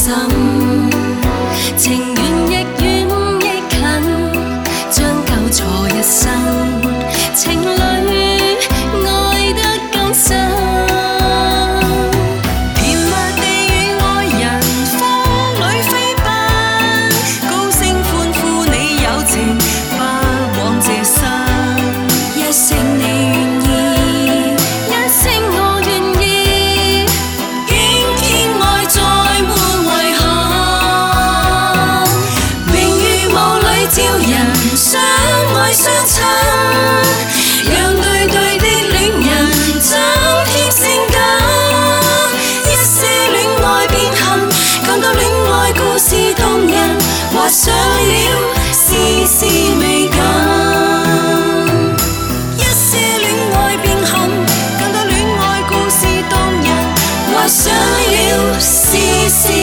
心，情缘亦遠亦近，將交錯一生，情侶愛得更深。甜蜜地與愛人風裏飛奔，高聲歡呼你友情不枉這生。一聲你願意，一聲我願意，驚天愛再沒遺憾。明月霧裏照人相愛相親，讓對對的戀人增添性感。一些戀愛變恨，更多戀愛故事動人，畫上了絲絲美感。一些戀愛變恨，更多戀愛故事動人，畫上了絲絲